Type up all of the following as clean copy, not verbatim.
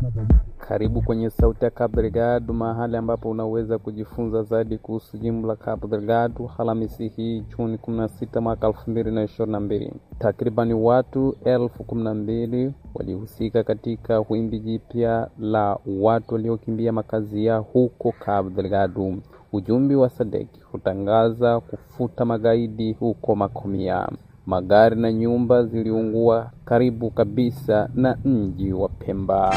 Karibu kwenye Sauti ya Cabo Delgado, mahali ambapo unaweza kujifunza zaidi kuhusu jimbo la Cabo Delgado. Alhamisi hii Juni 16 mwaka 2022. Takribani watu 12,000 walihusika katika wimbi jipya la watu waliokimbia makazi yao huko Cabo Delgado. Ujumbe wa SADC hutangaza kufuta magaidi huko Makomia. Magari na nyumba ziliungua karibu kabisa na mji wa Pemba.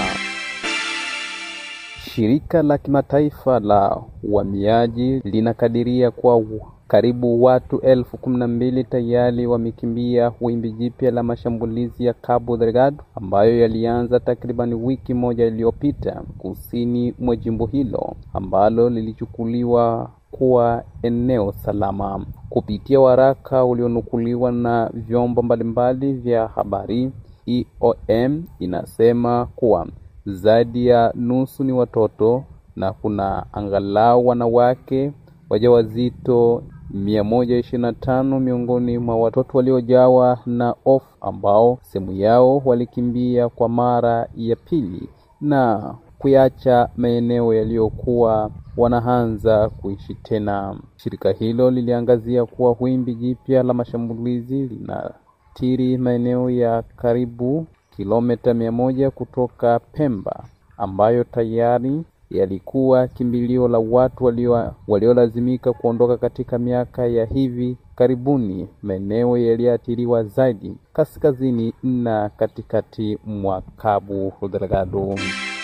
Shirika la kimataifa la uhamiaji linakadiria kwa karibu watu 12,000 tayari wamekimbia wimbi jipya la mashambulizi ya Cabo Delgado ambayo yalianza takriban wiki moja iliyopita kusini mwa jimbo hilo ambalo lilichukuliwa kuwa eneo salama. Kupitia waraka ulionukuliwa na vyombo mbalimbali vya habari, IOM inasema kuwa zaidi ya nusu ni watoto na kuna angalau wanawake wajawazito 125 miongoni mwa watoto waliojawa na hofu ambao sehemu yao walikimbia kwa mara ya pili na kuacha maeneo yaliyokuwa wanaanza kuishi tena. Shirika hilo liliangazia kuwa wimbi jipya la mashambulizi linatiri maeneo ya karibu kilomita 100 kutoka Pemba ambayo tayari yalikuwa kimbilio la watu waliolazimika kuondoka katika miaka ya hivi karibuni. Maeneo yaliyoathiriwa zaidi kaskazini na katikati mwa Cabo Delgado.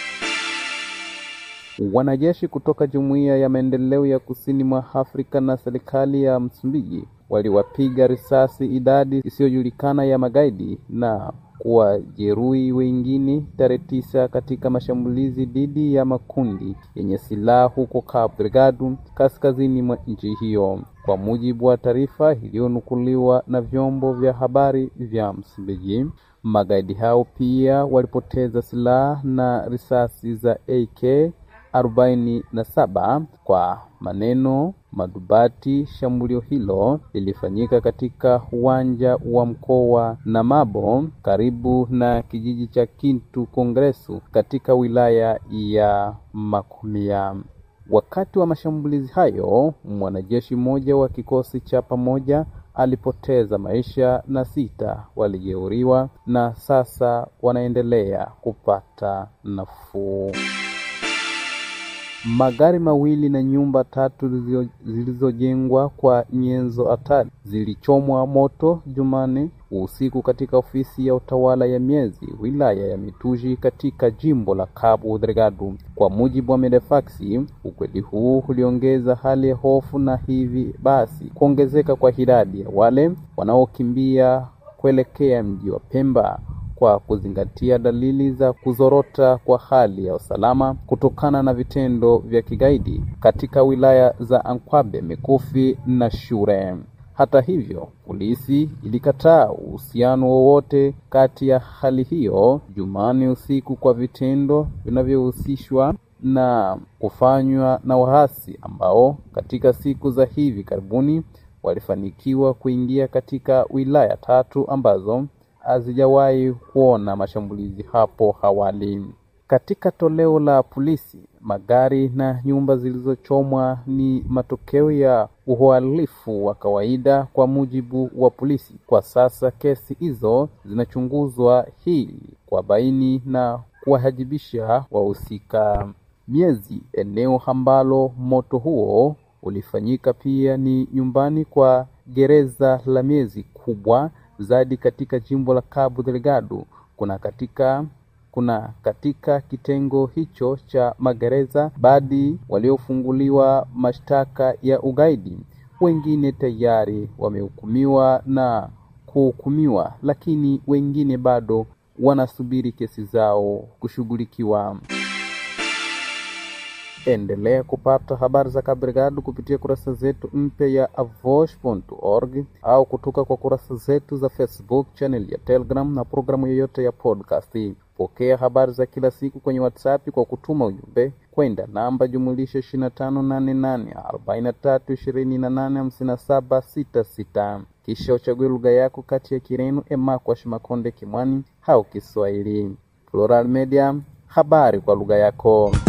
Wanajeshi kutoka Jumuiya ya Maendeleo ya Kusini mwa Afrika na serikali ya Msumbiji waliwapiga risasi idadi isiyojulikana ya magaidi na kuwajeruhi wengine tarehe 9 katika mashambulizi dhidi ya makundi yenye silaha huko Cabo Delgado, kaskazini mwa nchi hiyo. Kwa mujibu wa taarifa iliyonukuliwa na vyombo vya habari vya Msumbiji, magaidi hao pia walipoteza silaha na risasi za AK-47. Kwa maneno madhubati, shambulio hilo lilifanyika katika uwanja wa mkoa na Mabo karibu na kijiji cha Kintu Kongresu katika wilaya ya Makomia. Wakati wa mashambulizi hayo, mwanajeshi mmoja wa kikosi cha pamoja alipoteza maisha na 6 walijeruhiwa na sasa wanaendelea kupata nafuu. Magari mawili na nyumba 3 zilizojengwa kwa nyenzo hatari zilichomwa moto Jumanne usiku katika ofisi ya utawala ya Miezi, wilaya ya Mituji katika jimbo la Cabo Delgado. Kwa mujibu wa Medefaxi, ukweli huu uliongeza hali ya hofu na hivi basi kuongezeka kwa idadi ya wale wanaokimbia kuelekea mji wa Pemba, kwa kuzingatia dalili za kuzorota kwa hali ya usalama kutokana na vitendo vya kigaidi katika wilaya za Ankwabe, Mikufi na Shure. Hata hivyo, polisi ilikataa uhusiano wowote kati ya hali hiyo Jumanne usiku kwa vitendo vinavyohusishwa na kufanywa na waasi ambao katika siku za hivi karibuni walifanikiwa kuingia katika wilaya 3 ambazo hazijawahi kuona mashambulizi hapo awali. Katika toleo la polisi, magari na nyumba zilizochomwa ni matokeo ya uhalifu wa kawaida kwa mujibu wa polisi. Kwa sasa kesi hizo zinachunguzwa ili kubaini na kuwajibisha wahusika. Miezi, eneo ambalo moto huo ulifanyika, pia ni nyumbani kwa gereza la Miezi kubwa zaidi katika jimbo la Cabo Delgado. Kuna katika kitengo hicho cha magereza baadhi waliofunguliwa mashtaka ya ugaidi. Wengine tayari wamehukumiwa na kuhukumiwa, lakini wengine bado wanasubiri kesi zao kushughulikiwa. Endelea kupata habari za Cabo Delgado kupitia kurasa zetu mpya ya avosh.org au kutoka kwa kurasa zetu za Facebook, channel ya Telegram na programu yoyote ya podcast. Pokea habari za kila siku kwenye WhatsApp kwa kutuma ujumbe kwenda namba +988843285766. Kisha uchague lugha yako kati ya Kireno, Emakwa, Shimakonde, Kimwani au Kiswahili. Plural Media, habari kwa lugha yako.